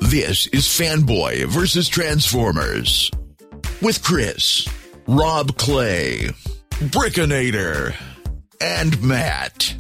This is Fanboy vs. Transformers. With Chris, Rob Clay, Brickinator, and Matt.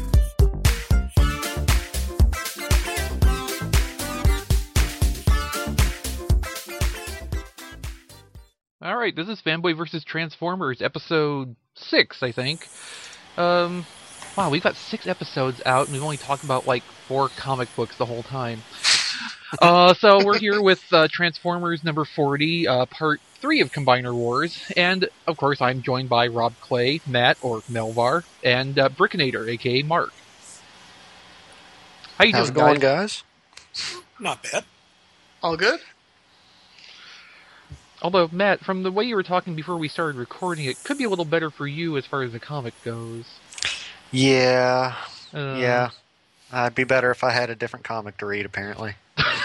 All right, this is Fanboy vs. Transformers, episode 6, I think. Wow, we've got 6 episodes out, and we've only talked about, 4 comic books the whole time. So we're here with Transformers number 40, part 3 of Combiner Wars, and, of course, I'm joined by Rob Clay, Matt, or Melvar, and Brickinator, a.k.a. Mark. How you How's doing, it going, guys? Not bad. All good? Although, Matt, from the way you were talking before we started recording, it could be a little better for you as far as the comic goes. Yeah. It'd be better if I had a different comic to read, apparently.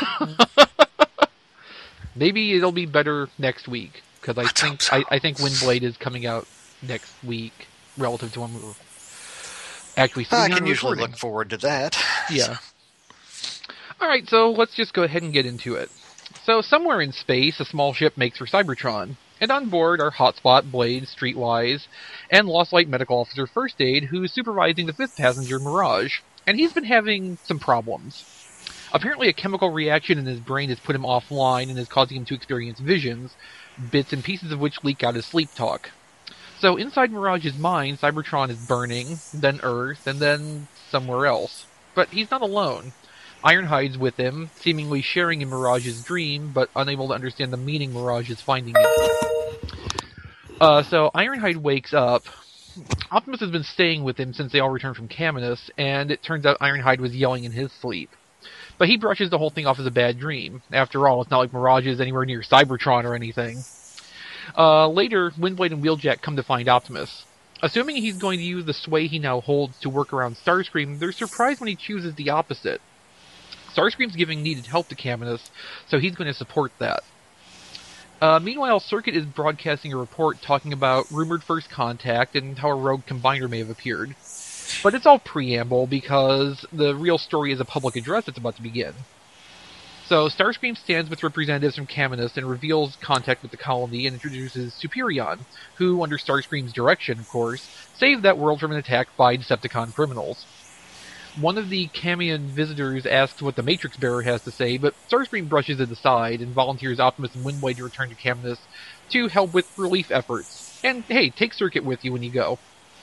Maybe it'll be better next week, because I think Windblade is coming out next week, relative to when we were actually sitting I down can usually recording. look forward to that. Yeah. Alright, so let's just go ahead and get into it. So, somewhere in space, a small ship makes for Cybertron, and on board are Hotspot, Blade, Streetwise, and Lost Light Medical Officer First Aid, who's supervising the 5th passenger, Mirage, and he's been having some problems. Apparently a chemical reaction in his brain has put him offline and is causing him to experience visions, bits and pieces of which leak out as sleep talk. So inside Mirage's mind, Cybertron is burning, then Earth, and then somewhere else. But he's not alone. Ironhide's with him, seemingly sharing in Mirage's dream, but unable to understand the meaning Mirage is finding it. So Ironhide wakes up. Optimus has been staying with him since they all returned from Caminus, and it turns out Ironhide was yelling in his sleep. But he brushes the whole thing off as a bad dream. After all, it's not like Mirage is anywhere near Cybertron or anything. Later, Windblade and Wheeljack come to find Optimus. Assuming he's going to use the sway he now holds to work around Starscream, they're surprised when he chooses the opposite. Starscream's giving needed help to Caminus, so he's going to support that. Meanwhile, Circuit is broadcasting a report talking about rumored first contact and how a rogue combiner may have appeared. But it's all preamble because the real story is a public address that's about to begin. So Starscream stands with representatives from Caminus and reveals contact with the colony and introduces Superion, who, under Starscream's direction, of course, saved that world from an attack by Decepticon criminals. One of the Camion visitors asks what the Matrix Bearer has to say, but Starscream brushes it aside and volunteers Optimus and Windblade to return to Caminus to help with relief efforts. And hey, take Circuit with you when you go.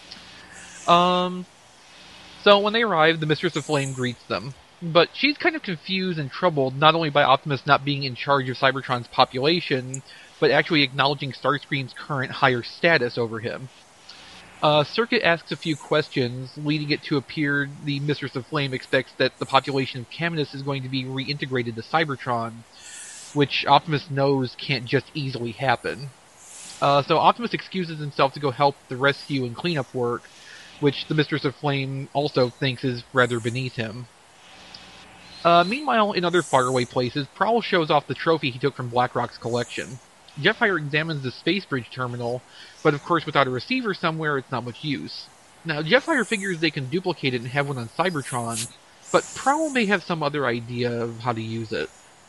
So when they arrive, the Mistress of Flame greets them. But she's kind of confused and troubled, not only by Optimus not being in charge of Cybertron's population, but actually acknowledging Starscream's current higher status over him. Circuit asks a few questions, leading it to appear the Mistress of Flame expects that the population of Caminus is going to be reintegrated to Cybertron, which Optimus knows can't just easily happen. So Optimus excuses himself to go help the rescue and cleanup work, which the Mistress of Flame also thinks is rather beneath him. Meanwhile, in other faraway places, Prowl shows off the trophy he took from Blackrock's collection. Jetfire examines the Space Bridge terminal, but of course without a receiver somewhere, it's not much use. Now, Jetfire figures they can duplicate it and have one on Cybertron, but Prowl may have some other idea of how to use it.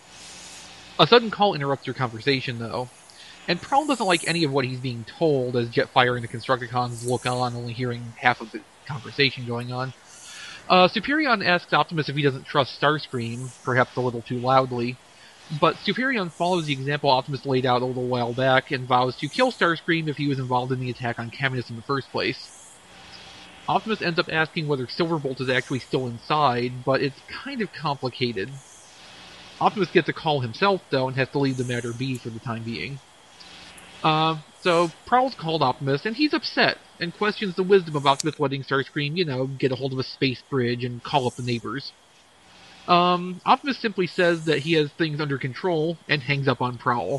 A sudden call interrupts their conversation, though, and Prowl doesn't like any of what he's being told as Jetfire and the Constructicons look on, only hearing half of the conversation going on. Superion asks Optimus if he doesn't trust Starscream, perhaps a little too loudly, but Superion follows the example Optimus laid out a little while back and vows to kill Starscream if he was involved in the attack on Caminus in the first place. Optimus ends up asking whether Silverbolt is actually still inside, but it's kind of complicated. Optimus gets a call himself, though, and has to leave the matter be for the time being. So Prowl's called Optimus, and he's upset, and questions the wisdom of Optimus letting Starscream, get a hold of a space bridge and call up the neighbors. Optimus simply says that he has things under control, and hangs up on Prowl.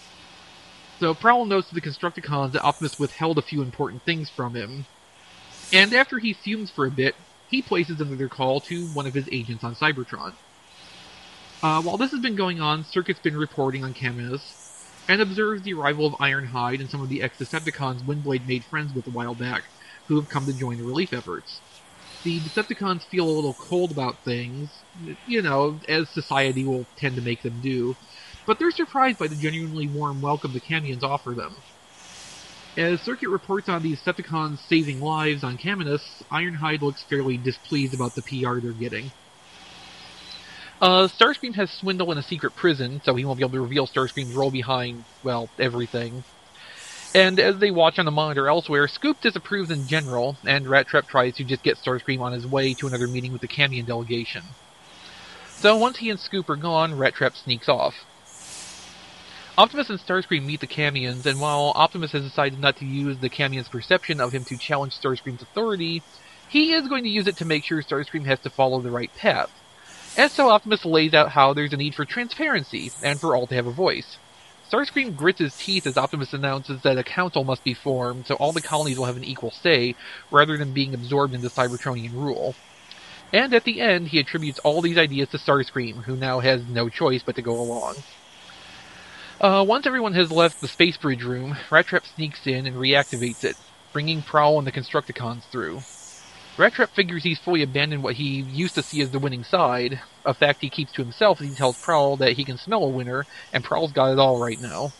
So Prowl notes to the Constructicons that Optimus withheld a few important things from him, and after he fumes for a bit, he places another call to one of his agents on Cybertron. While this has been going on, Circuit's been reporting on Caminus, and observes the arrival of Ironhide and some of the ex-Decepticons Windblade made friends with a while back, who have come to join the relief efforts. the Decepticons feel a little cold about things, as society will tend to make them do, but they're surprised by the genuinely warm welcome the Camions offer them. As Circuit reports on the Decepticons saving lives on Caminus, Ironhide looks fairly displeased about the PR they're getting. Starscream has Swindle in a secret prison, so he won't be able to reveal Starscream's role behind, everything. And as they watch on the monitor elsewhere, Scoop disapproves in general, and Rat Trap tries to just get Starscream on his way to another meeting with the Camion delegation. So once he and Scoop are gone, Rat Trap sneaks off. Optimus and Starscream meet the Camions, and while Optimus has decided not to use the Camion's perception of him to challenge Starscream's authority, he is going to use it to make sure Starscream has to follow the right path. And so Optimus lays out how there's a need for transparency, and for all to have a voice. Starscream grits his teeth as Optimus announces that a council must be formed, so all the colonies will have an equal say, rather than being absorbed into Cybertronian rule. And at the end, he attributes all these ideas to Starscream, who now has no choice but to go along. Once everyone has left the Space Bridge room, Rat Trap sneaks in and reactivates it, bringing Prowl and the Constructicons through. Rat Trap figures he's fully abandoned what he used to see as the winning side, a fact he keeps to himself as he tells Prowl that he can smell a winner, and Prowl's got it all right now.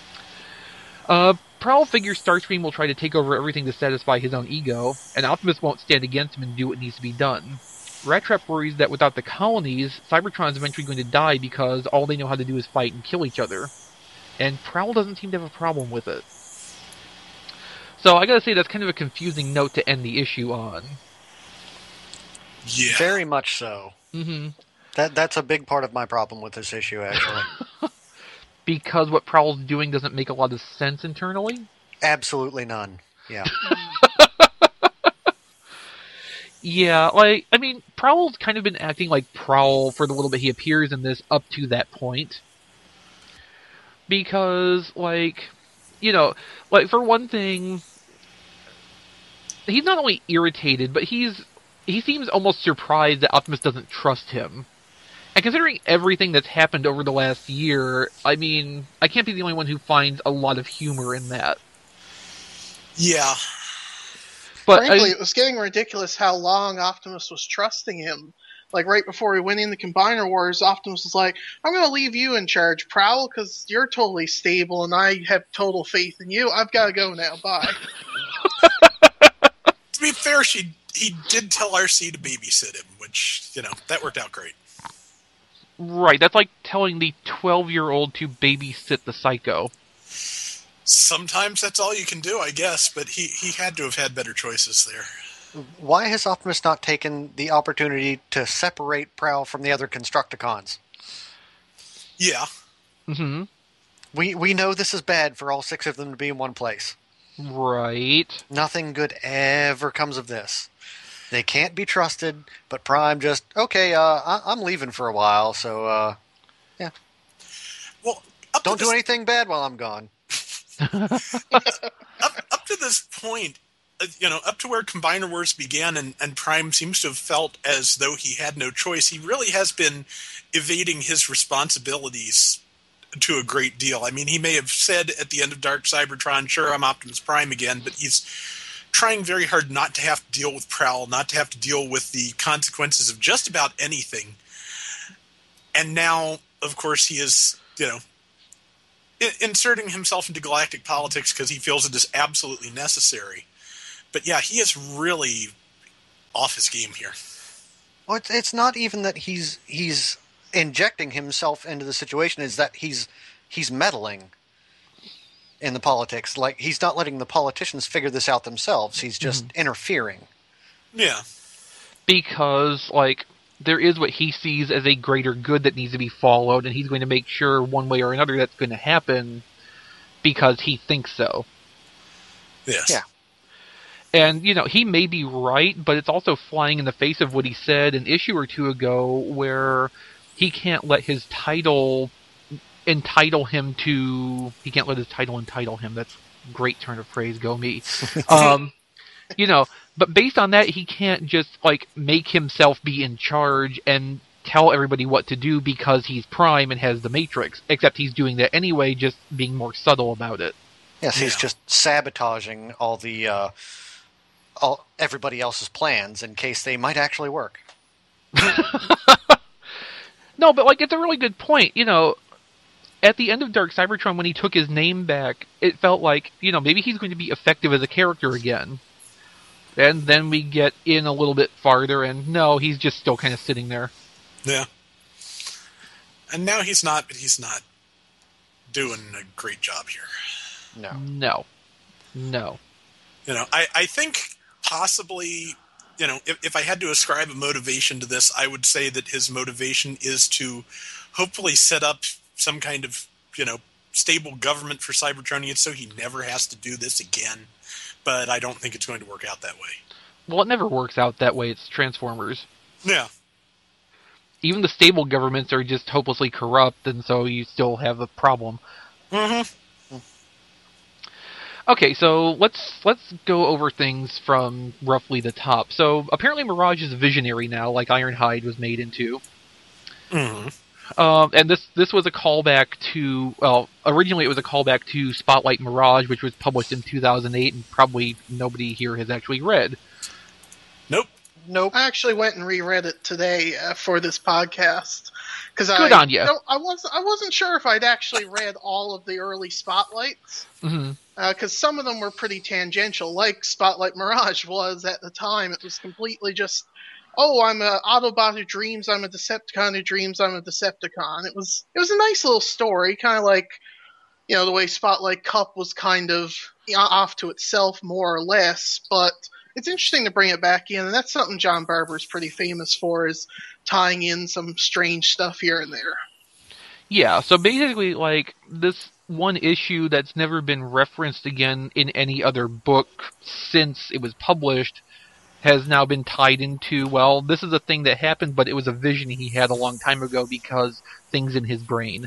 Prowl figures Starscream will try to take over everything to satisfy his own ego, and Optimus won't stand against him and do what needs to be done. Rat Trap worries that without the colonies, Cybertron's eventually going to die because all they know how to do is fight and kill each other. And Prowl doesn't seem to have a problem with it. So I gotta say, that's kind of a confusing note to end the issue on. Yeah. Very much so. Mm-hmm. That's a big part of my problem with this issue, actually. Because what Prowl's doing doesn't make a lot of sense internally? Absolutely none. Yeah. Yeah, Prowl's kind of been acting like Prowl for the little bit he appears in this up to that point. Because, for one thing, he's not only irritated, but he seems almost surprised that Optimus doesn't trust him. And considering everything that's happened over the last year, I can't be the only one who finds a lot of humor in that. Yeah. But frankly, it was getting ridiculous how long Optimus was trusting him. Like, right before we went in the Combiner Wars, Optimus was like, I'm going to leave you in charge, Prowl, because you're totally stable and I have total faith in you. I've got to go now. Bye. To be fair, he did tell RC to babysit him, which, that worked out great. Right, that's like telling the 12-year-old to babysit the Psycho. Sometimes that's all you can do, I guess, but he had to have had better choices there. Why has Optimus not taken the opportunity to separate Prowl from the other Constructicons? Yeah. Mm-hmm. We know this is bad for all 6 of them to be in one place. Right. Nothing good ever comes of this. They can't be trusted, but Prime just, okay, I'm leaving for a while, so, yeah. Well, don't do anything bad while I'm gone. up to this point, up to where Combiner Wars began and Prime seems to have felt as though he had no choice, he really has been evading his responsibilities to a great deal. He may have said at the end of Dark Cybertron, sure, I'm Optimus Prime again, but he's trying very hard not to have to deal with Prowl, not to have to deal with the consequences of just about anything. And now, of course, he is, inserting himself into galactic politics because he feels it is absolutely necessary. But yeah, he is really off his game here. Well, it's not even that he's injecting himself into the situation, is that he's meddling in the politics. Like, he's not letting the politicians figure this out themselves. He's just interfering. Yeah. Because, there is what he sees as a greater good that needs to be followed, and he's going to make sure one way or another that's going to happen because he thinks so. Yes. Yeah. And, he may be right, but it's also flying in the face of what he said an issue or two ago where he can't let his title entitle him to... He can't let his title entitle him. That's a great turn of phrase, go me. But based on that, he can't just, make himself be in charge and tell everybody what to do because he's Prime and has the Matrix. Except he's doing that anyway, just being more subtle about it. Yes, he's just sabotaging all the everybody else's plans in case they might actually work. No, but like it's a really good point. At the end of Dark Cybertron, when he took his name back, it felt like maybe he's going to be effective as a character again. And then we get in a little bit farther, and no, he's just still kind of sitting there. Yeah. And now he's not doing a great job here. No. I think possibly, if I had to ascribe a motivation to this, I would say that his motivation is to hopefully set up some kind of, stable government for Cybertronians so he never has to do this again. But I don't think it's going to work out that way. Well, it never works out that way. It's Transformers. Yeah. Even the stable governments are just hopelessly corrupt, and so you still have a problem. Mm-hmm. Okay, so let's go over things from roughly the top. So apparently Mirage is a visionary now, like Ironhide was made into. Mm-hmm. And this was a callback to, originally it was a callback to Spotlight Mirage, which was published in 2008, and probably nobody here has actually read. Nope. I actually went and reread it today for this podcast because Good on you. I wasn't sure if I'd actually read all of the early Spotlights because some of them were pretty tangential, like Spotlight Mirage was at the time. It was completely just, I'm an Autobot who dreams, I'm a Decepticon who dreams, I'm a Decepticon. It was a nice little story, kind of like the way Spotlight Cup was kind of off to itself more or less, but it's interesting to bring it back in, and that's something John Barber's pretty famous for, is tying in some strange stuff here and there. Yeah, so basically, like, this one issue that's never been referenced again in any other book since it was published has now been tied into, well, this is a thing that happened, but it was a vision he had a long time ago because things in his brain.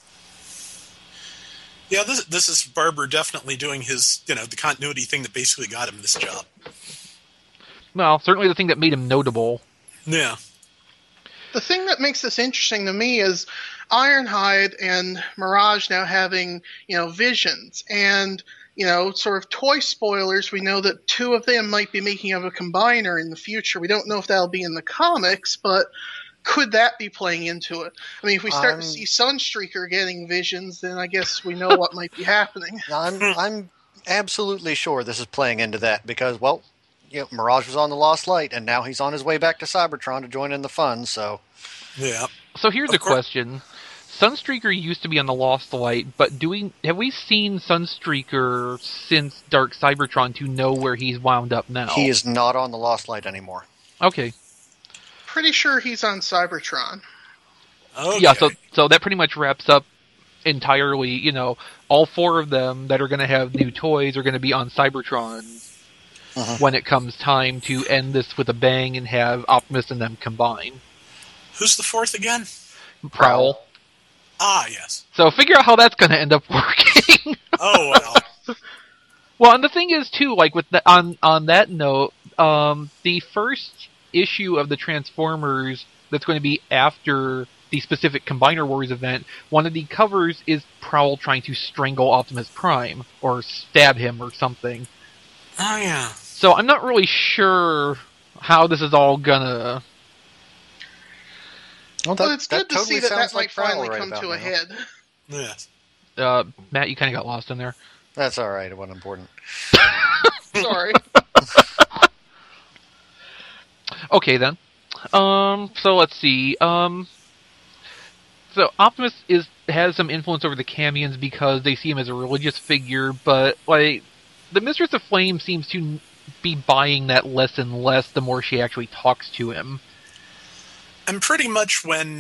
Yeah, this is Barber definitely doing his, the continuity thing that basically got him this job. Well, certainly the thing that made him notable. Yeah. The thing that makes this interesting to me is Ironhide and Mirage now having, visions. And, sort of toy spoilers, we know that two of them might be making up a combiner in the future. We don't know if that'll be in the comics, but could that be playing into it? I mean, if we start to see Sunstreaker getting visions, then I guess we know what might be happening. I'm absolutely sure this is playing into that because, Mirage was on the Lost Light, and now he's on his way back to Cybertron to join in the fun, so... Yeah. So here's a question. Sunstreaker used to be on the Lost Light, but have we seen Sunstreaker since Dark Cybertron to know where he's wound up now? He is not on the Lost Light anymore. Okay. Pretty sure he's on Cybertron. Okay. Yeah, so that pretty much wraps up entirely, all four of them that are going to have new toys are going to be on Cybertron when it comes time to end this with a bang and have Optimus and them combine. Who's the fourth again? Prowl. Ah, yes. So figure out how that's going to end up working. Oh, well. Well, and the thing is, too, like with on that note, the first issue of the Transformers that's going to be after the specific Combiner Wars event, one of the covers is Prowl trying to strangle Optimus Prime, or stab him or something. Oh, yeah. So I'm not really sure how this is all gonna... Well, it's good to see that might finally come to a head. Yes. Matt, you kind of got lost in there. That's all right. It wasn't important. Sorry. Okay, then. So let's see. So Optimus has some influence over the Camions because they see him as a religious figure, but like the Mistress of Flame seems to be buying that less and less the more she actually talks to him. And pretty much when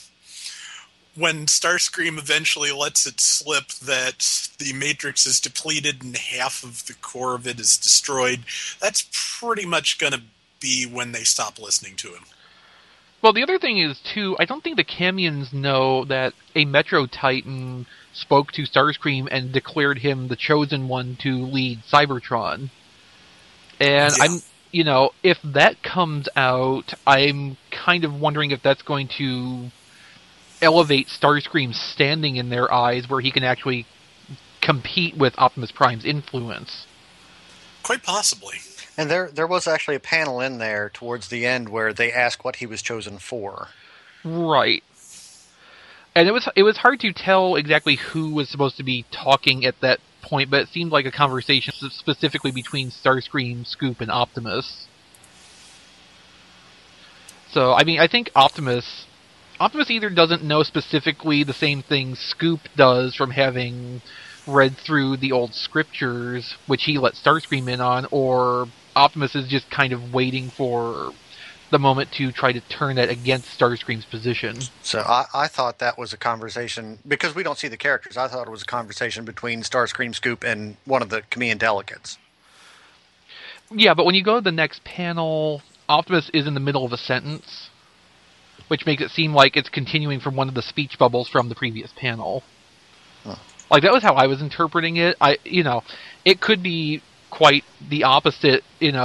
Starscream eventually lets it slip that the Matrix is depleted and half of the core of it is destroyed, that's pretty much going to be when they stop listening to him. Well, the other thing is, too, I don't think the Camions know that a Metro Titan spoke to Starscream and declared him the chosen one to lead Cybertron. And if that comes out, I'm kind of wondering if that's going to elevate Starscream's standing in their eyes where he can actually compete with Optimus Prime's influence. Quite possibly. And there was actually a panel in there towards the end where they ask what he was chosen for. Right. And it was hard to tell exactly who was supposed to be talking at that point, but it seemed like a conversation specifically between Starscream, Scoop, and Optimus. So, I mean, I think Optimus either doesn't know specifically the same thing Scoop does from having read through the old scriptures, which he let Starscream in on, or Optimus is just kind of waiting for the moment to try to turn that against Starscream's position. So I thought that was a conversation, because we don't see the characters, I thought it was a conversation between Starscream, Scoop, and one of the Kamian delegates. Yeah, but when you go to the next panel, Optimus is in the middle of a sentence, which makes it seem like it's continuing from one of the speech bubbles from the previous panel. Huh. Like, that was how I was interpreting it. It could be quite the opposite,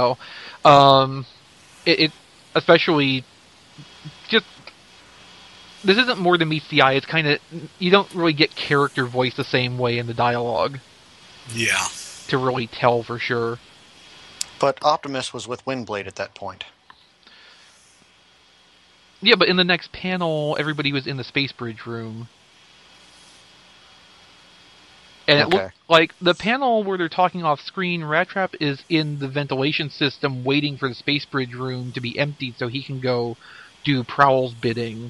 It especially, just, this isn't more than meets the eye. It's kind of, you don't really get character voice the same way in the dialogue. Yeah. To really tell for sure. But Optimus was with Windblade at that point. Yeah, but in the next panel, everybody was in the space bridge room. And it looked like the panel where they're talking off screen, Rat Trap is in the ventilation system waiting for the space bridge room to be emptied so he can go do Prowl's bidding.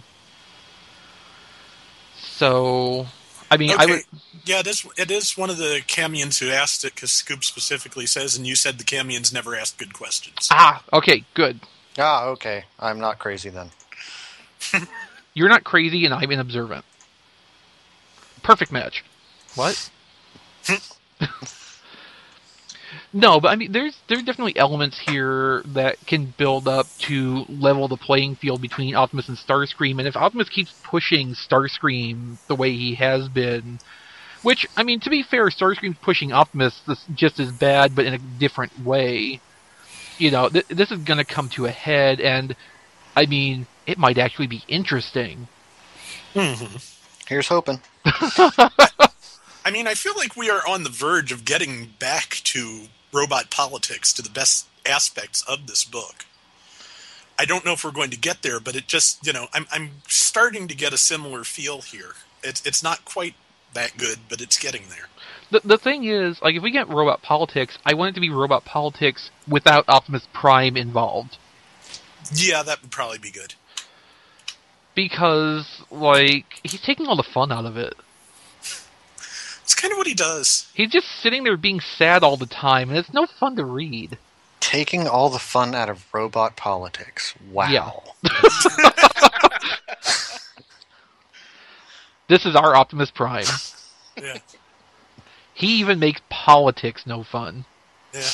So, I mean, okay. Yeah, it is one of the Kamians who asked it, because Scoop specifically says, and you said the Kamians never asked good questions. Ah, okay, good. Ah, okay. I'm not crazy then. You're not crazy and I'm inobservant. Perfect match. What? No, but I mean, there's definitely elements here that can build up to level the playing field between Optimus and Starscream, and if Optimus keeps pushing Starscream the way he has been, which, I mean, to be fair, Starscream's pushing Optimus just as bad, but in a different way, this is going to come to a head, and, I mean, it might actually be interesting. Mm-hmm. Here's hoping. I mean, I feel like we are on the verge of getting back to robot politics, to the best aspects of this book. I don't know if we're going to get there, but it just, I'm starting to get a similar feel here. It's not quite that good, but it's getting there. The thing is, like, if we get robot politics, I want it to be robot politics without Optimus Prime involved. Yeah, that would probably be good. Because, like, he's taking all the fun out of it. It's kind of what he does. He's just sitting there being sad all the time, and it's no fun to read. Taking all the fun out of robot politics. Wow. Yeah. This is our Optimus Prime. Yeah. He even makes politics no fun. Yeah.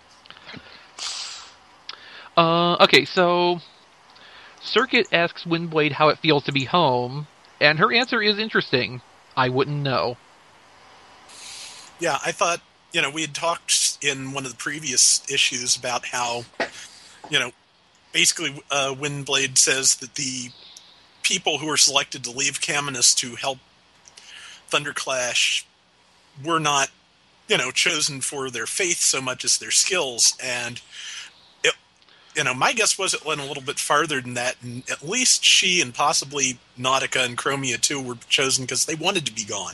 Okay, so Circuit asks Windblade how it feels to be home, and her answer is interesting. I wouldn't know. Yeah, I thought, we had talked in one of the previous issues about how, basically Windblade says that the people who were selected to leave Caminus to help Thunderclash were not, chosen for their faith so much as their skills, and my guess was it went a little bit farther than that, and at least she and possibly Nautica and Chromia too were chosen because they wanted to be gone.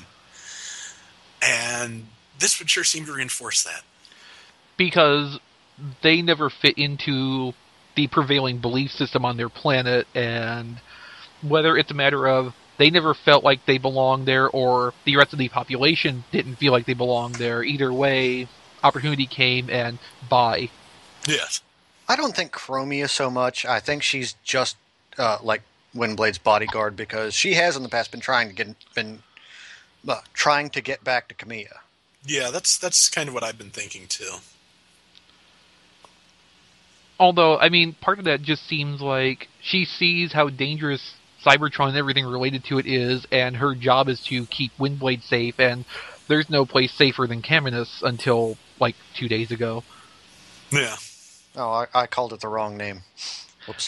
And this would sure seem to reinforce that. Because they never fit into the prevailing belief system on their planet, and whether it's a matter of they never felt like they belonged there, or the rest of the population didn't feel like they belonged there, either way, opportunity came and bye. Yes. I don't think Chromia so much. I think she's just like Windblade's bodyguard, because she has in the past been trying to get back to Kamiya. Yeah, that's kind of what I've been thinking too. Although, I mean, part of that just seems like she sees how dangerous Cybertron and everything related to it is, and her job is to keep Windblade safe, and there's no place safer than Caminus until, like, 2 days ago. Yeah. Oh, I called it the wrong name. Whoops.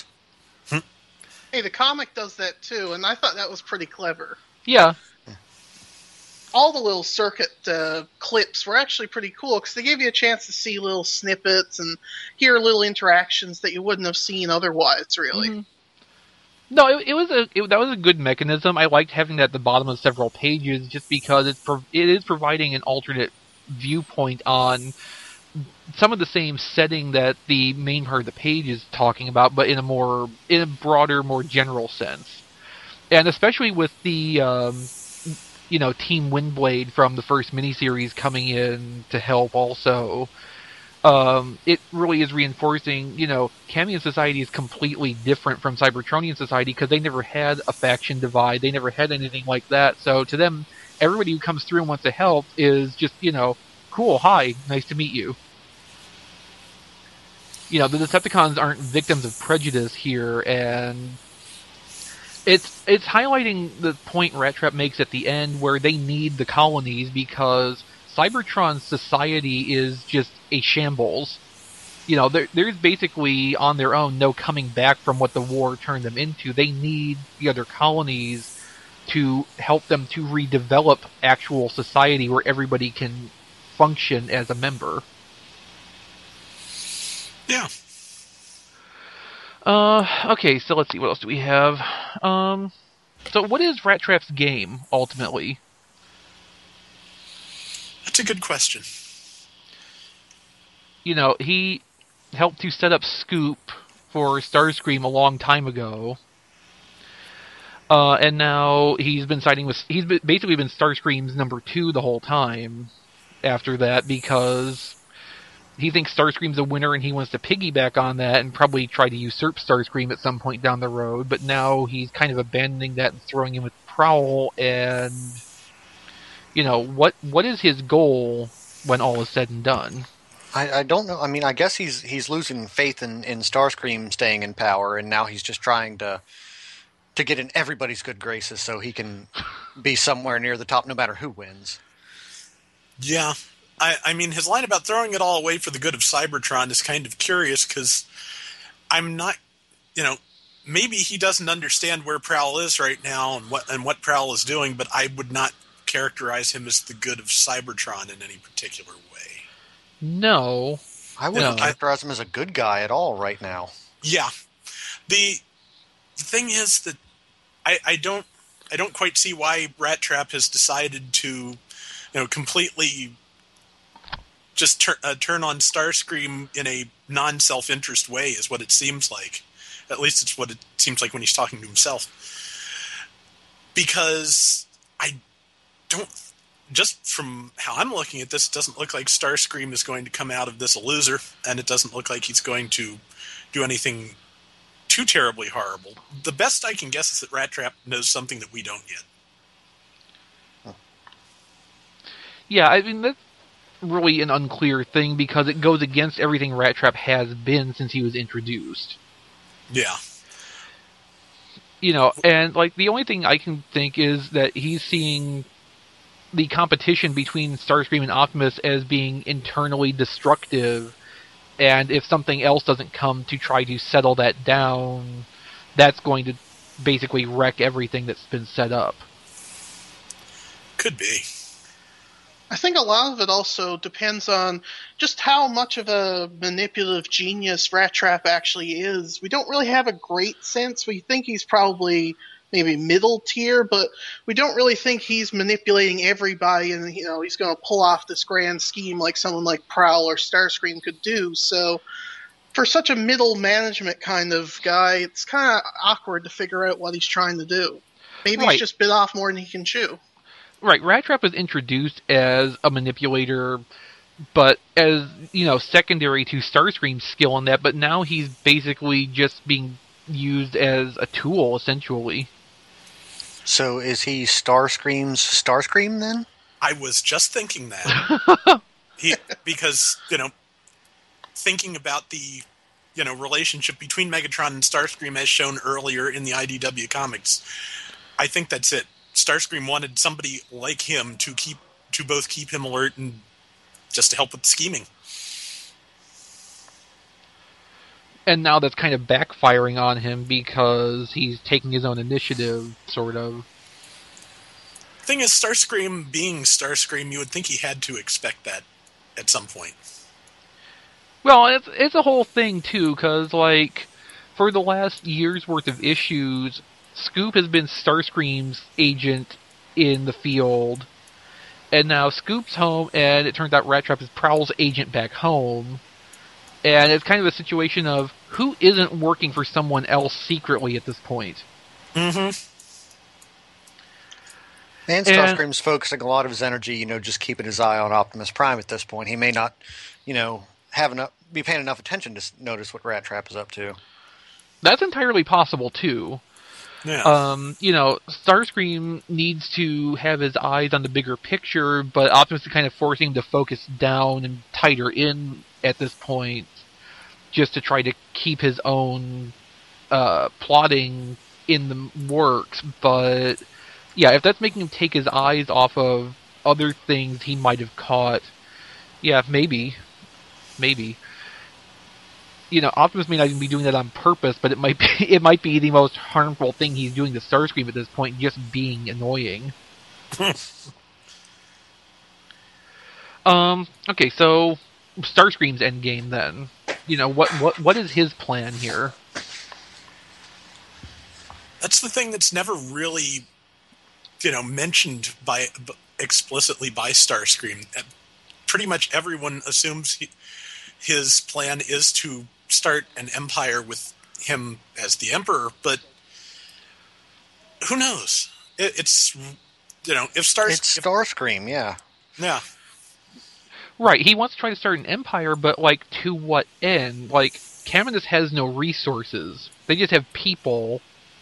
Hey, the comic does that too, and I thought that was pretty clever. Yeah. all the little circuit clips were actually pretty cool because they gave you a chance to see little snippets and hear little interactions that you wouldn't have seen otherwise, really. Mm-hmm. No, that was a good mechanism. I liked having that at the bottom of several pages just because it is providing an alternate viewpoint on some of the same setting that the main part of the page is talking about, but in a broader, more general sense. And especially with the Team Windblade from the first miniseries coming in to help also. It really is reinforcing, Camion society is completely different from Cybertronian society because they never had a faction divide. They never had anything like that. So to them, everybody who comes through and wants to help is just, cool, hi, nice to meet you. The Decepticons aren't victims of prejudice here, and it's highlighting the point Rat Trap makes at the end where they need the colonies because Cybertron's society is just a shambles. There's basically, on their own, no coming back from what the war turned them into. They need the other colonies to help them to redevelop actual society where everybody can function as a member. Yeah. Okay, so let's see, what else do we have? So what is Rat Trap's game, ultimately? That's a good question. He helped to set up Scoop for Starscream a long time ago. And now he's basically been Starscream's number 2 the whole time after that because he thinks Starscream's a winner and he wants to piggyback on that and probably try to usurp Starscream at some point down the road, but now he's kind of abandoning that and throwing him with Prowl, and what is his goal when all is said and done? I don't know. I mean, I guess he's losing faith in Starscream staying in power, and now he's just trying to get in everybody's good graces so he can be somewhere near the top no matter who wins. Yeah. I mean, his line about throwing it all away for the good of Cybertron is kind of curious because I'm not, maybe he doesn't understand where Prowl is right now and what Prowl is doing, but I would not characterize him as the good of Cybertron in any particular way. No. I wouldn't characterize him as a good guy at all right now. Yeah. The thing is that I don't quite see why Rat Trap has decided to, completely just turn on Starscream in a non-self-interest way is what it seems like. At least it's what it seems like when he's talking to himself. Because just from how I'm looking at this, it doesn't look like Starscream is going to come out of this a loser, and it doesn't look like he's going to do anything too terribly horrible. The best I can guess is that Rat Trap knows something that we don't yet. Yeah, I mean, that's really an unclear thing because it goes against everything Rat Trap has been since he was introduced. Yeah. And the only thing I can think is that he's seeing the competition between Starscream and Optimus as being internally destructive, and if something else doesn't come to try to settle that down, that's going to basically wreck everything that's been set up. Could be. I think a lot of it also depends on just how much of a manipulative genius Rat Trap actually is. We don't really have a great sense. We think he's probably maybe middle tier, but we don't really think he's manipulating everybody and he's going to pull off this grand scheme like someone like Prowl or Starscream could do. So for such a middle management kind of guy, it's kind of awkward to figure out what he's trying to do. Maybe he's just bit off more than he can chew. Right, Rat Trap was introduced as a manipulator, but as, secondary to Starscream's skill in that, but now he's basically just being used as a tool, essentially. So is he Starscream's Starscream, then? I was just thinking that. Because, thinking about the, relationship between Megatron and Starscream as shown earlier in the IDW comics, I think that's it. Starscream wanted somebody like him to both keep him alert and just to help with the scheming. And now that's kind of backfiring on him because he's taking his own initiative, sort of. Thing is, Starscream being Starscream, you would think he had to expect that at some point. Well, it's a whole thing, too, because, like, for the last year's worth of issues, Scoop has been Starscream's agent in the field, and now Scoop's home, and it turns out Rat Trap is Prowl's agent back home, and it's kind of a situation of who isn't working for someone else secretly at this point. Mm-hmm. And Starscream's focusing a lot of his energy, just keeping his eye on Optimus Prime at this point. He may not, be paying enough attention to notice what Rat Trap is up to. That's entirely possible, too. Yeah. Starscream needs to have his eyes on the bigger picture, but Optimus is kind of forcing him to focus down and tighter in at this point, just to try to keep his own plotting in the works. But yeah, if that's making him take his eyes off of other things he might have caught, yeah, maybe. Optimus may not even be doing that on purpose, but it might be the most harmful thing he's doing to Starscream at this point, just being annoying. Okay, so Starscream's endgame then. What is his plan here? That's the thing that's never really, mentioned explicitly by Starscream. Pretty much everyone assumes his plan is to start an empire with him as the emperor, but who knows? It's Starscream, yeah. Yeah. Right, he wants to try to start an empire, but, to what end? Camminus has no resources. They just have people,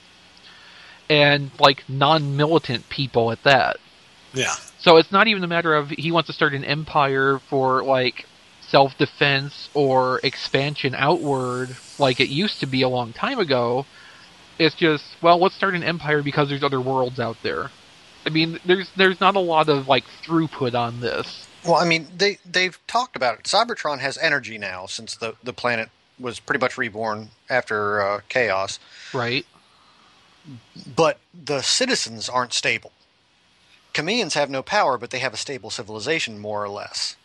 and, non-militant people at that. Yeah. So it's not even a matter of he wants to start an empire for, self-defense or expansion outward like it used to be a long time ago. It's just, let's start an empire because there's other worlds out there. I mean, there's not a lot of, throughput on this. Well, I mean, they've talked about it. Cybertron has energy now since the planet was pretty much reborn after Chaos. Right. But the citizens aren't stable. Chameleons have no power, but they have a stable civilization, more or less.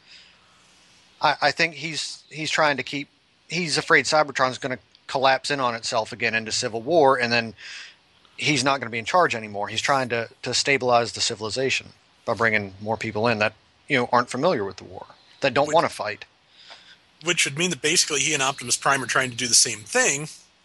I think he's trying to keep... He's afraid Cybertron's going to collapse in on itself again into civil war, and then he's not going to be in charge anymore. He's trying to stabilize the civilization by bringing more people in that aren't familiar with the war, that don't want to fight. Which would mean that basically he and Optimus Prime are trying to do the same thing,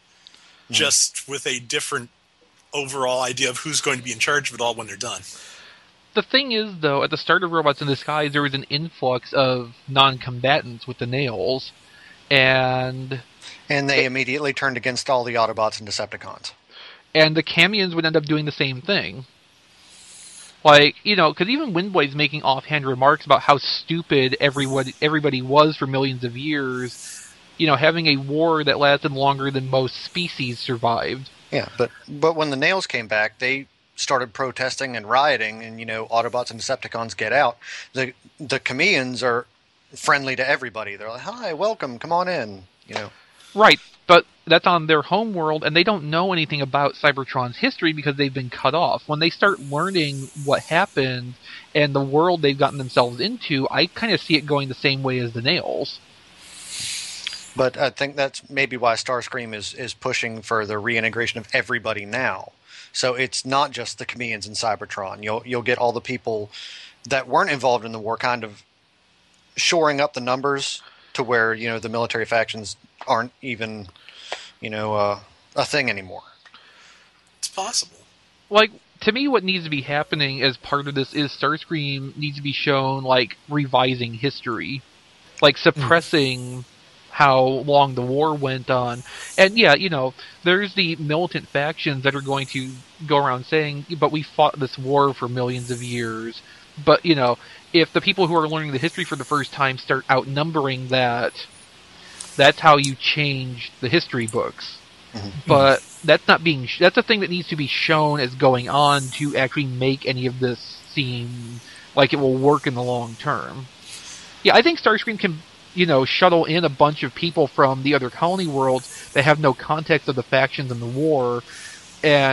just with a different overall idea of who's going to be in charge of it all when they're done. The thing is, though, at the start of Robots in Disguise, there was an influx of non-combatants with the Nails, and they immediately turned against all the Autobots and Decepticons. And the Camions would end up doing the same thing. Because even Windblade's making offhand remarks about how stupid everybody was for millions of years, having a war that lasted longer than most species survived. Yeah, but when the Nails came back, they started protesting and rioting, and Autobots and Decepticons get out. The Chameleons are friendly to everybody. They're like, "Hi, welcome, come on in." Right, but that's on their home world, and they don't know anything about Cybertron's history because they've been cut off. When they start learning what happened and the world they've gotten themselves into, I kind of see it going the same way as the Nails. But I think that's maybe why Starscream is pushing for the reintegration of everybody now. So it's not just the Chameleons and Cybertron. You'll get all the people that weren't involved in the war kind of shoring up the numbers to where the military factions aren't even a thing anymore. It's possible. To me, what needs to be happening as part of this is Starscream needs to be shown revising history, suppressing how long the war went on. And yeah, there's the militant factions that are going to go around saying, but we fought this war for millions of years. But, if the people who are learning the history for the first time start outnumbering that, that's how you change the history books. Mm-hmm. But that's not being... That's a thing that needs to be shown as going on to actually make any of this seem like it will work in the long term. Yeah, I think Starscream can... shuttle in a bunch of people from the other colony worlds that have no context of the factions in the war, and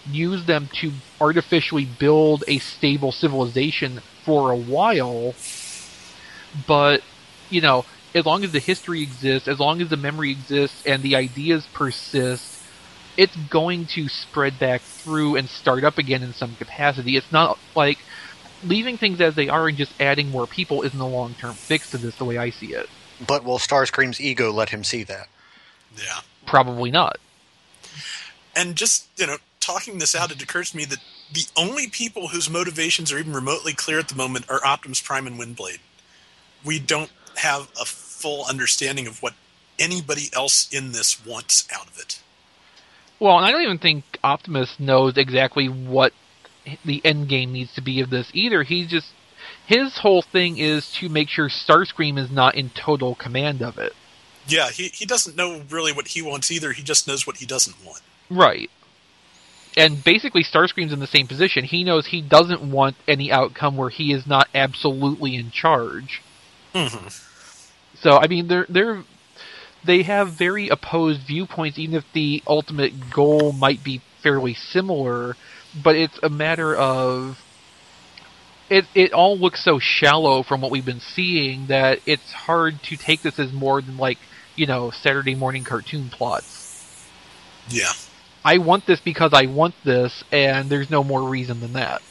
use them to artificially build a stable civilization for a while, but, as long as the history exists, as long as the memory exists, and the ideas persist, it's going to spread back through and start up again in some capacity. It's not like leaving things as they are and just adding more people isn't a long-term fix to this, the way I see it. But will Starscream's ego let him see that? Yeah. Probably not. And just, talking this out, it occurs to me that the only people whose motivations are even remotely clear at the moment are Optimus Prime and Windblade. We don't have a full understanding of what anybody else in this wants out of it. Well, and I don't even think Optimus knows exactly what the end game needs to be of this either. His whole thing is to make sure Starscream is not in total command of it. Yeah, he doesn't know really what he wants either. He just knows what he doesn't want. Right. And basically Starscream's in the same position. He knows he doesn't want any outcome where he is not absolutely in charge. Mm-hmm. So, I mean, they have very opposed viewpoints, even if the ultimate goal might be fairly similar. But it's a matter of... It all looks so shallow from what we've been seeing that it's hard to take this as more than, Saturday morning cartoon plots. Yeah. I want this because I want this, and there's no more reason than that.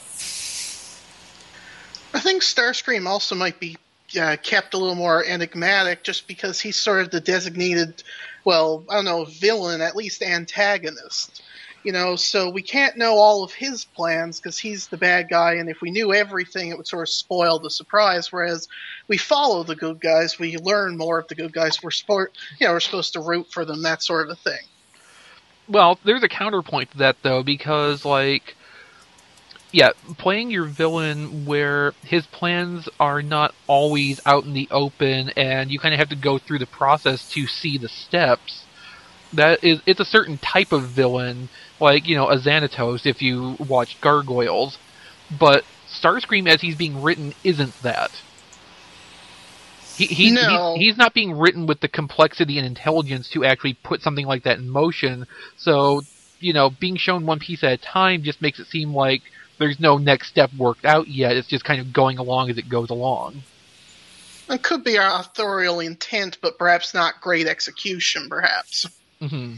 I think Starscream also might be kept a little more enigmatic just because he's sort of the designated, villain, at least antagonist. So we can't know all of his plans because he's the bad guy, and if we knew everything, it would sort of spoil the surprise. Whereas we follow the good guys, we learn more of the good guys. We're supposed to root for them, that sort of thing. Well, there's a counterpoint to that, though, because, playing your villain where his plans are not always out in the open, and you kind of have to go through the process to see the steps. It's a certain type of villain, a Xanatos if you watch Gargoyles, but Starscream as he's being written isn't that. He's not being written with the complexity and intelligence to actually put something like that in motion, so, being shown one piece at a time just makes it seem like there's no next step worked out yet, it's just kind of going along as it goes along. It could be our authorial intent, but perhaps not great execution, perhaps. Mm-hmm.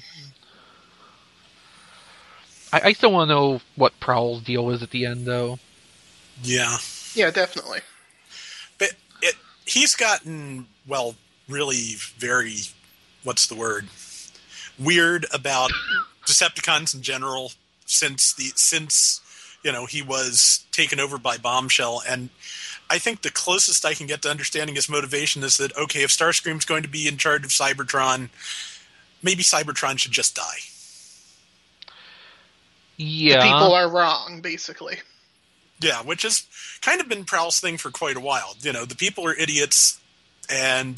I still want to know what Prowl's deal is at the end, though. Yeah. Yeah, definitely. But he's gotten, really very, weird about Decepticons in general since he was taken over by Bombshell, and I think the closest I can get to understanding his motivation is that, okay, if Starscream's going to be in charge of Cybertron, maybe Cybertron should just die. Yeah. The people are wrong, basically. Yeah, which has kind of been Prowl's thing for quite a while. The people are idiots, and,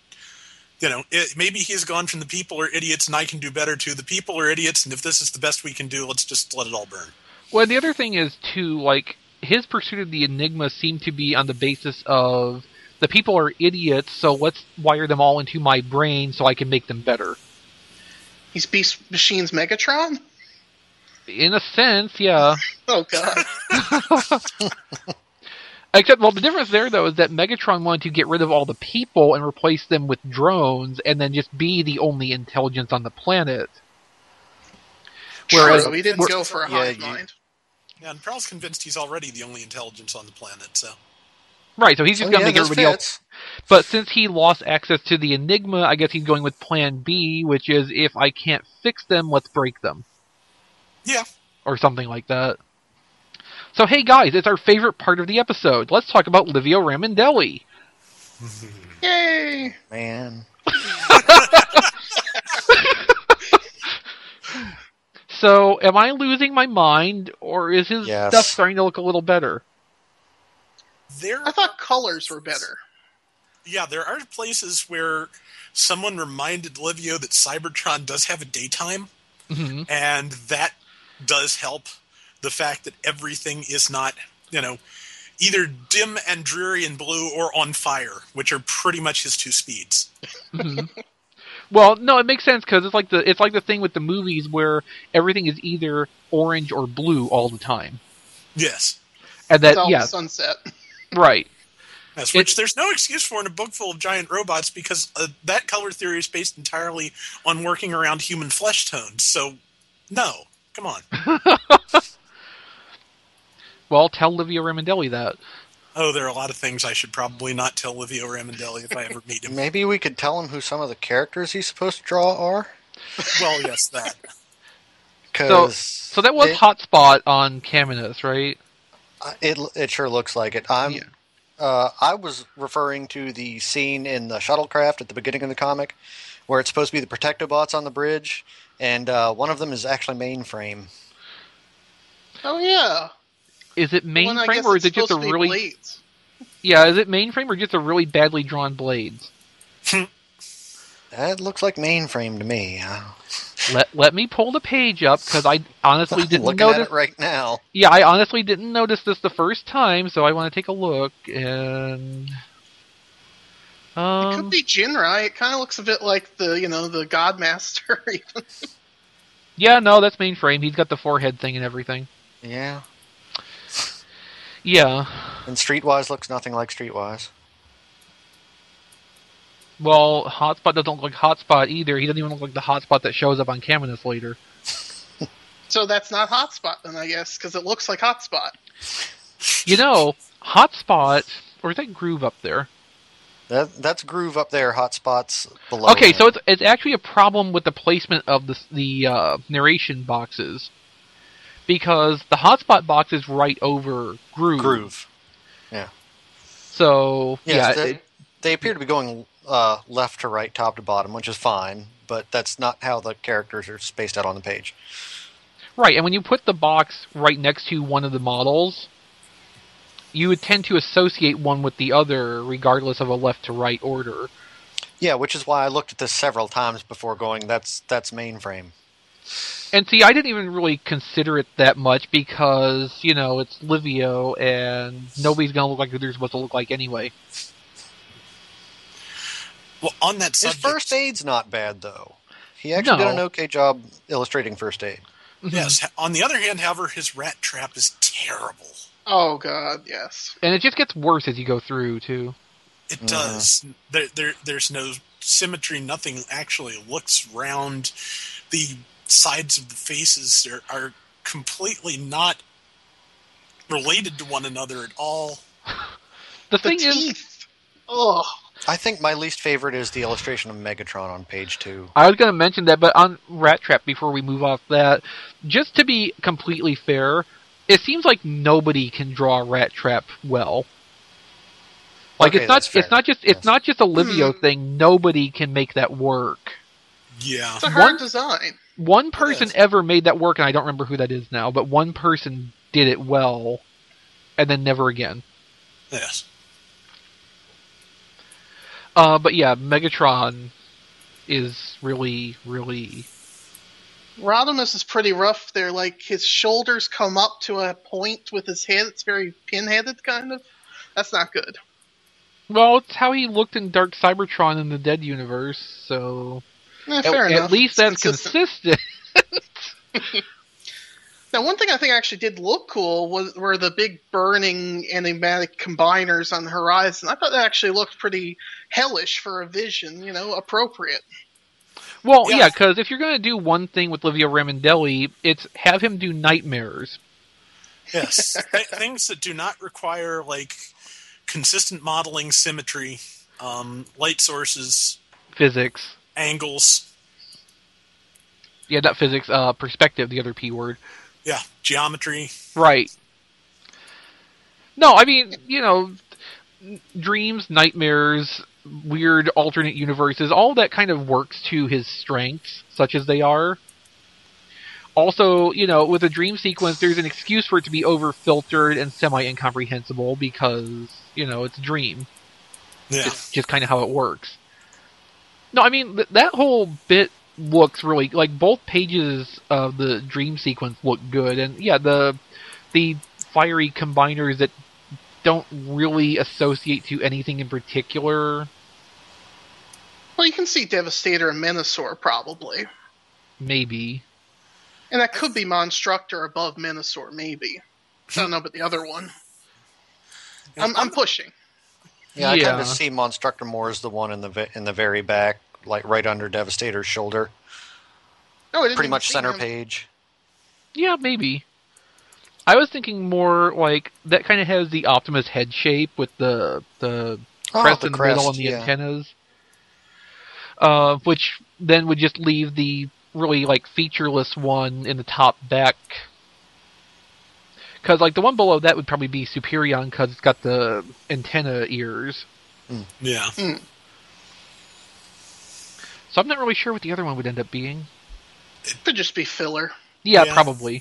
maybe he's gone from the people are idiots and I can do better to the people are idiots, and if this is the best we can do, let's just let it all burn. Well, the other thing is, too, his pursuit of the Enigma seemed to be on the basis of the people are idiots, so let's wire them all into my brain so I can make them better. He's Beast Machine's Megatron? In a sense, yeah. Oh, God. Except, the difference there, though, is that Megatron wanted to get rid of all the people and replace them with drones and then just be the only intelligence on the planet. Whereas he didn't go for a hive mind. Yeah, and Prowl's convinced he's already the only intelligence on the planet, so... Right, so he's just going to make everybody else... But since he lost access to the Enigma, I guess he's going with Plan B, which is, if I can't fix them, let's break them. Yeah. Or something like that. So, hey guys, it's our favorite part of the episode. Let's talk about Livio Ramondelli. Yay! Man. So, am I losing my mind, or is his stuff starting to look a little better? I thought colors were better. Yeah, there are places where someone reminded Livio that Cybertron does have a daytime, and that does help the fact that everything is not, either dim and dreary and blue or on fire, which are pretty much his two speeds. Well, no, it makes sense because it's like the thing with the movies where everything is either orange or blue all the time. Yes. And that, Until yeah, sunset. right. Yes, which there's no excuse for in a book full of giant robots because that color theory is based entirely on working around human flesh tones. So, no. Come on. Well, tell Livio Ramondelli that. Oh, there are a lot of things I should probably not tell Livio Ramondelli if I ever meet him. Maybe we could tell him who some of the characters he's supposed to draw are. Well, yes, that. So that was Hotspot on Caminus, right? It sure looks like it. I was referring to the scene in the shuttlecraft at the beginning of the comic where it's supposed to be the Protectobots on the bridge, and one of them is actually Mainframe. Oh, yeah. Is it Well, I Mainframe guess or it's is it just a supposed to be really... Blades. Yeah, is it Mainframe or just a really badly drawn Blades? That looks like Mainframe to me. Let me pull the page up, because I honestly I'm didn't looking notice... at it right now. Yeah, I honestly didn't notice this the first time, so I want to take a look, and... It could be Jinrai. It kind of looks a bit like the Godmaster. Even. Yeah, no, that's Mainframe. He's got the forehead thing and everything. Yeah. Yeah. And Streetwise looks nothing like Streetwise. Well, Hotspot doesn't look like Hotspot either. He doesn't even look like the Hotspot that shows up on Caminus later. So that's not Hotspot then, I guess, because it looks like Hotspot. You know, Hotspot... Or is that Groove up there? That's Groove up there, Hotspot's below. Okay, him. so it's actually a problem with the placement of the narration boxes. Because the Hotspot box is right over Groove. Yeah. So, Yes, yeah. they appear to be going left to right, top to bottom, which is fine, but that's not how the characters are spaced out on the page. Right, and when you put the box right next to one of the models, you would tend to associate one with the other, regardless of a left to right order. Yeah, which is why I looked at this several times before going, that's Mainframe. And see, I didn't even really consider it that much because, it's Livio, and nobody's going to look like who they're supposed to look like anyway. Well, on that subject... His first aid's not bad, though. He actually did an okay job illustrating first aid. Yes. On the other hand, however, his rat trap is terrible. Oh, God, yes. And it just gets worse as you go through, too. It does. There's no symmetry. Nothing actually looks round. The sides of the faces are completely not related to one another at all. The thing is... teeth. Oh. I think my least favorite is the illustration of Megatron on page 2. I was going to mention that, but on Rat Trap, before we move off that, just to be completely fair, it seems like nobody can draw Rat Trap well. Like Okay, it's not just a Livio thing. Nobody can make that work. Yeah. It's a hard design. One person ever made that work, and I don't remember who that is now, but one person did it well, and then never again. Yes. But yeah, Megatron is really, really... Rodimus is pretty rough there. Like, his shoulders come up to a point with his head. It's very pinheaded, kind of. That's not good. Well, it's how he looked in Dark Cybertron in the Dead universe, so... Fair enough. At least that's consistent. Now, one thing I think actually did look cool were the big burning enigmatic combiners on the horizon. I thought that actually looked pretty hellish for a vision, appropriate. Well, yeah, because if you're going to do one thing with Livio Ramondelli, it's have him do nightmares. Yes. Things that do not require, consistent modeling, symmetry, light sources, physics, angles. Yeah, not physics, perspective, the other P word. Yeah, geometry. Right. No, I mean, dreams, nightmares, weird alternate universes, all that kind of works to his strengths, such as they are. Also, with a dream sequence, there's an excuse for it to be over-filtered and semi-incomprehensible because, it's a dream. Yeah. It's just kind of how it works. No, I mean, that whole bit looks really... both pages of the dream sequence look good, and yeah, the fiery combiners that don't really associate to anything in particular Well, you can see Devastator and Menasor, probably. Maybe. And that could be Monstructor above Menasor, maybe. I don't know about the other one. I'm pushing. Yeah, I Yeah. kind of see Monstructor more as the one in the very back, like right under Devastator's shoulder. Oh, I didn't Pretty even much see center him. page. Yeah, maybe. I was thinking more like that kind of has the Optimus head shape with the crest in the middle and the antennas. Which then would just leave the really like featureless one in the top back. Because like the one below that would probably be Superion because it's got the antenna ears. Yeah. So I'm not really sure what the other one would end up being. It could just be filler. Yeah, Yeah. probably.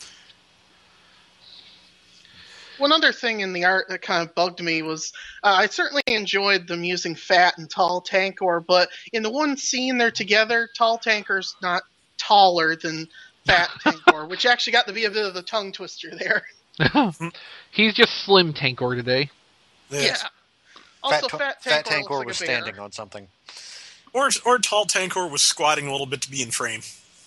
One other thing in the art that kind of bugged me was I certainly enjoyed them using Fat and Tall Tankor, but in the one scene they're together, Tall Tankor's not taller than Fat Tankor, which actually got to be a bit of a tongue twister there. He's just Slim Tankor today. Yes. Yeah. Also, Fat Fat Tankor, Tankor looks like was a bear. standing on something. Or Tall Tankor was squatting a little bit to be in frame.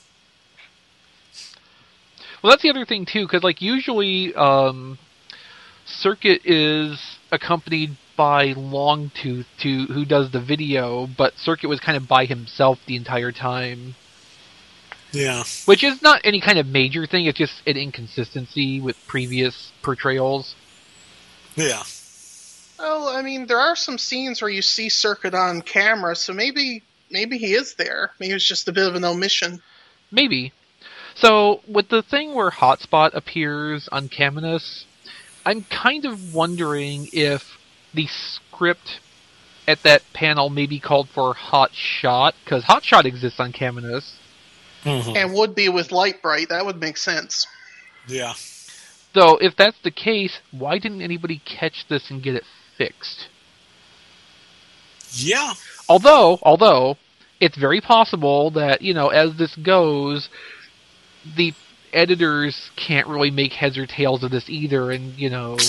Well, that's the other thing too, because like usually Circuit is accompanied by Longtooth who does the video, but Circuit was kind of by himself the entire time. Yeah. Which is not any kind of major thing, it's just an inconsistency with previous portrayals. Yeah. Well, I mean, there are some scenes where you see Circuit on camera, so maybe he is there. Maybe it's just a bit of an omission. Maybe. So, with the thing where Hotspot appears on Caminus, I'm kind of wondering if the script at that panel maybe called for Hot Shot, because Hot Shot exists on Caminus. Mhm. And would be with Light Bright. That would make sense. Yeah. So, if that's the case, why didn't anybody catch this and get it fixed? Yeah. Although, it's very possible that, as this goes, the editors can't really make heads or tails of this either, and,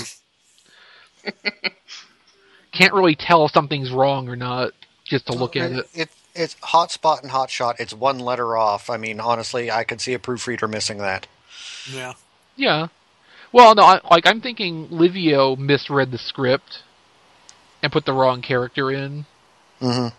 can't really tell if something's wrong or not, just to look at it. It's Hotspot and Hotshot. It's one letter off. I mean, honestly, I could see a proofreader missing that. Yeah. Yeah. Well, no, I'm thinking Livio misread the script and put the wrong character in. Mm-hmm.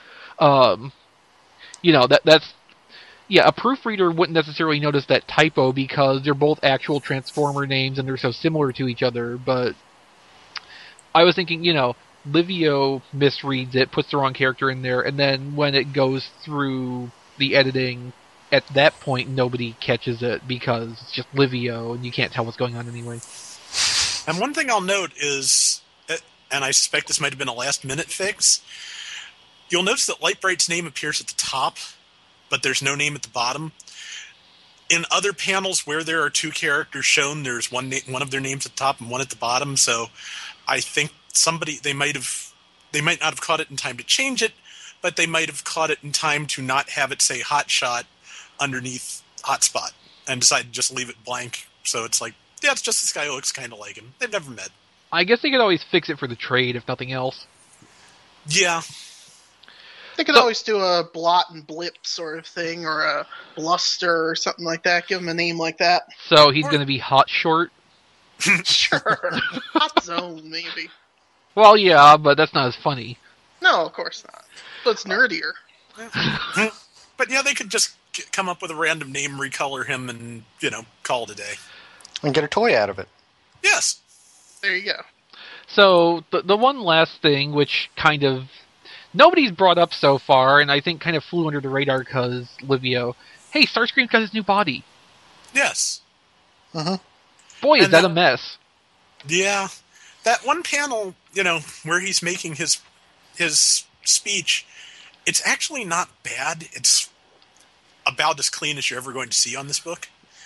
That's... Yeah, a proofreader wouldn't necessarily notice that typo because they're both actual Transformer names and they're so similar to each other, but I was thinking, Livio misreads it, puts the wrong character in there, and then when it goes through the editing, at that point nobody catches it because it's just Livio and you can't tell what's going on anyway. And one thing I'll note is, and I suspect this might have been a last-minute fix, you'll notice that Lightbright's name appears at the top, but there's no name at the bottom. In other panels where there are two characters shown, there's one of their names at the top and one at the bottom, so I think they might not have caught it in time to change it, but they might have caught it in time to not have it say Hotshot underneath Hotspot and decided to just leave it blank. So it's like, yeah, it's just this guy who looks kind of like him. They've never met. I guess they could always fix it for the trade, if nothing else. Yeah. They could always do a blot and blip sort of thing, or a bluster or something like that. Give him a name like that. So he's going to be Hot Short? Sure. Hot Zone, maybe. Well, yeah, but that's not as funny. No, of course not. But it's nerdier. But yeah, they could just come up with a random name, recolor him, and, call it a day. And get a toy out of it. Yes. There you go. So, the one last thing, which kind of nobody's brought up so far, and I think kind of flew under the radar because Livio, hey, Starscream's got his new body. Yes. Mm-hmm. Boy, is And that a mess. Yeah. That one panel, where he's making his speech, it's actually not bad. It's about as clean as you're ever going to see on this book.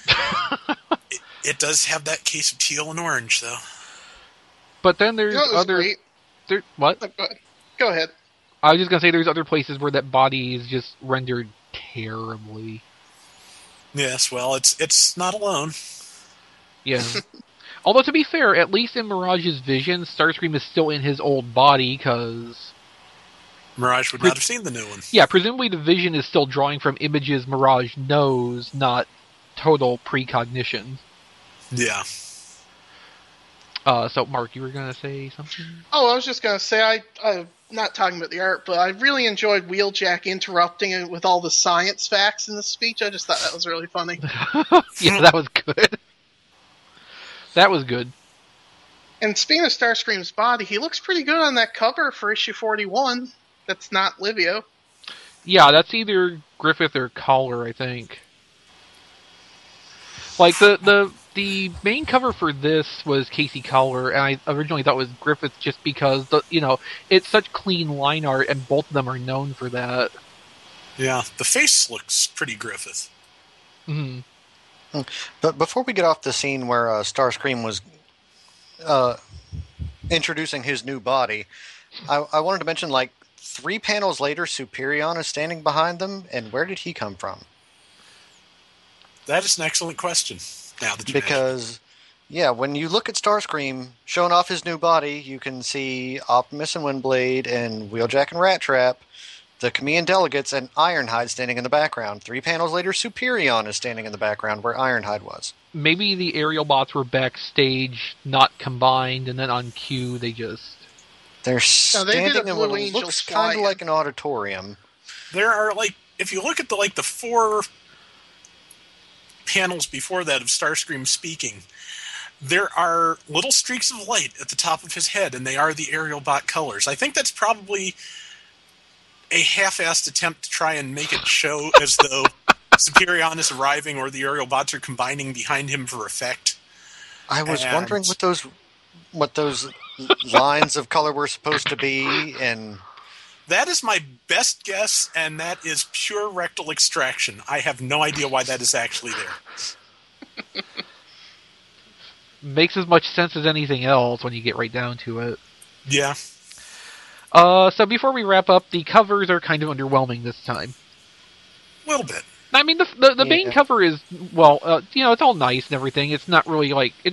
It does have that case of teal and orange, though. But then there's That was other... great. What? Go ahead. I was just going to say there's other places where that body is just rendered terribly. Yes, well, it's not alone. Yeah. Although, to be fair, at least in Mirage's vision, Starscream is still in his old body, because Mirage would not have seen the new one. Yeah, presumably the vision is still drawing from images Mirage knows, not total precognition. Yeah. So, Mark, you were going to say something? Oh, I was just going to say, I'm not talking about the art, but I really enjoyed Wheeljack interrupting it with all the science facts in the speech. I just thought that was really funny. Yeah, that was good. That was good. And speaking of Starscream's body, he looks pretty good on that cover for issue 41. That's not Livio. Yeah, that's either Griffith or Collar, I think. Like, the main cover for this was Casey Collar, and I originally thought it was Griffith just because, it's such clean line art, and both of them are known for that. Yeah, the face looks pretty Griffith. Mm-hmm. But before we get off the scene where Starscream was introducing his new body, I wanted to mention, 3 panels later, Superion is standing behind them, and where did he come from? That is an excellent question. Now that you Because, when you look at Starscream showing off his new body, you can see Optimus and Windblade and Wheeljack and Rat Trap, the Chamaean delegates, and Ironhide standing in the background. 3 panels later, Superion is standing in the background where Ironhide was. Maybe the aerial bots were backstage, not combined, and then on cue they just... They're No, they did standing a in Blue what Angel looks kind of fly-in. like an auditorium. There are, if you look at the 4 panels before that of Starscream speaking, there are little streaks of light at the top of his head, and they are the aerial bot colors. I think that's probably a half-assed attempt to try and make it show as though Superion is arriving or the aerial bots are combining behind him for effect. I was And- wondering what those lines of color were supposed to be, and That is my best guess, and that is pure rectal extraction. I have no idea why that is actually there. makes as much sense as anything else when you get right down to it. Yeah. So before we wrap up, the covers are kind of underwhelming this time. A little bit. I mean, the main cover is, it's all nice and everything. It's not really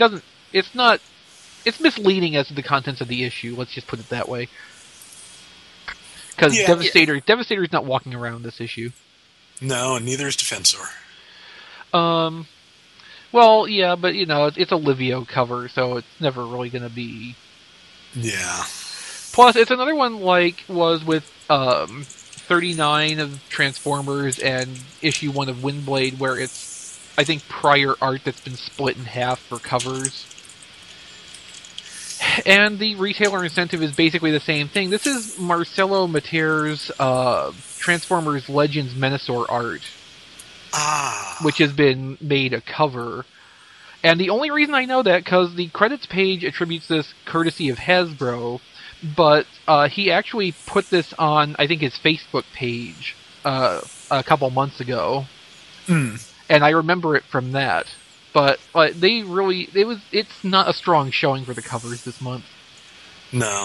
it's misleading as to the contents of the issue, let's just put it that way. Because Devastator's not walking around this issue. No, and neither is Defensor. Well, yeah, but, it's a Livio cover, so it's never really going to be... Yeah. Plus, it's another one was with 39 of Transformers and issue 1 of Windblade, where it's, I think, prior art that's been split in half for covers. And the retailer incentive is basically the same thing. This is Marcelo Mater's Transformers Legends Menasor art, which has been made a cover. And the only reason I know that, because the credits page attributes this courtesy of Hasbro, but he actually put this on, I think, his Facebook page a couple months ago. Mm. And I remember it from that. But it's not a strong showing for the covers this month. No.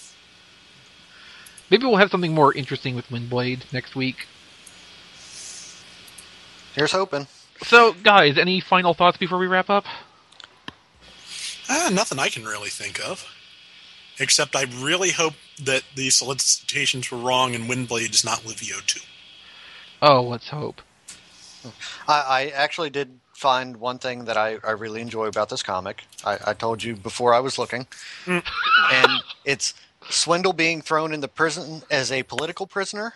Maybe we'll have something more interesting with Windblade next week. here's hoping. So, guys, any final thoughts before we wrap up? Nothing I can really think of. Except I really hope that the solicitations were wrong and Windblade is not Livio 2. Oh, let's hope. I actually did find one thing that I really enjoy about this comic. I told you before I was looking. And it's Swindle being thrown into prison as a political prisoner.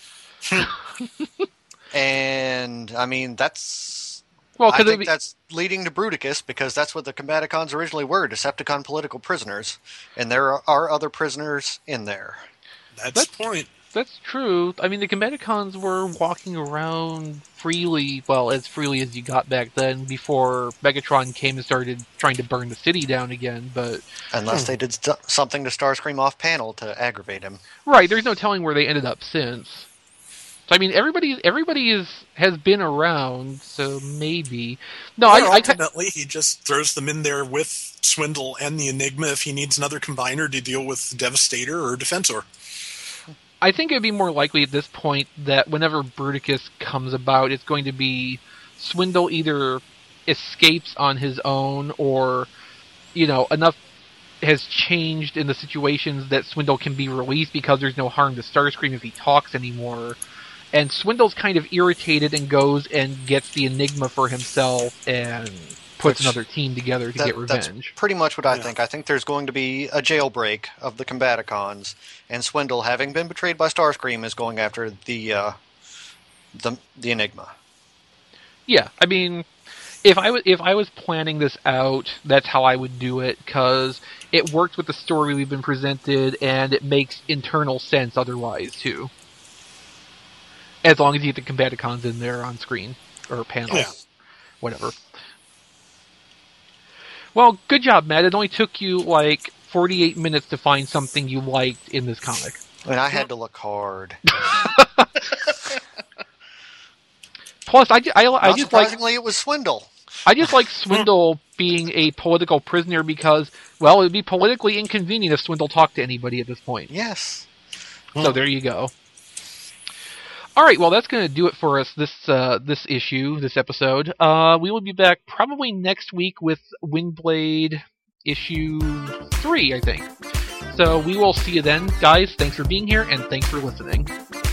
And, I mean, that's... Well, I think that's leading to Bruticus, because that's what the Combaticons originally were, Decepticon political prisoners. And there are other prisoners in there. That's the point. That's true. I mean, the Combaticons were walking around freely, well, as freely as you got back then, before Megatron came and started trying to burn the city down again, but... Unless they did something to Starscream off-panel to aggravate him. Right, there's no telling where they ended up since. So, I mean, everybody has been around, so maybe... No, ultimately, he just throws them in there with Swindle and the Enigma if he needs another combiner to deal with Devastator or Defensor. I think it would be more likely at this point that whenever Bruticus comes about, it's going to be Swindle either escapes on his own or, enough has changed in the situations that Swindle can be released because there's no harm to Starscream if he talks anymore. And Swindle's kind of irritated and goes and gets the Enigma for himself and puts another team together to get revenge. That's pretty much what I think. I think there's going to be a jailbreak of the Combaticons, and Swindle, having been betrayed by Starscream, is going after the Enigma. Yeah, I mean, if I was planning this out, that's how I would do it, because it works with the story we've been presented, and it makes internal sense otherwise, too. As long as you get the Combaticons in there on screen, or panel, whatever. Well, good job, Matt. It only took you, 48 minutes to find something you liked in this comic. And I had to look hard. Plus, I Not just surprisingly, it was Swindle. I just like Swindle being a political prisoner because, well, it would be politically inconvenient if Swindle talked to anybody at this point. Yes. So there you go. All right, well, that's going to do it for us this episode. We will be back probably next week with Windblade issue 3, I think. So we will see you then, guys. Thanks for being here, and thanks for listening.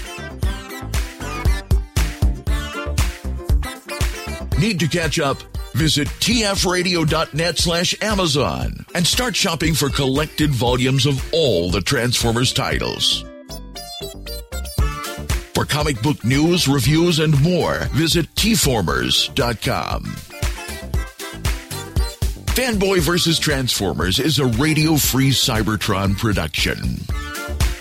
Need to catch up? Visit tfradio.net/Amazon and start shopping for collected volumes of all the Transformers titles. For comic book news, reviews, and more, visit tformers.com. Fanboy vs. Transformers is a Radio Free Cybertron production.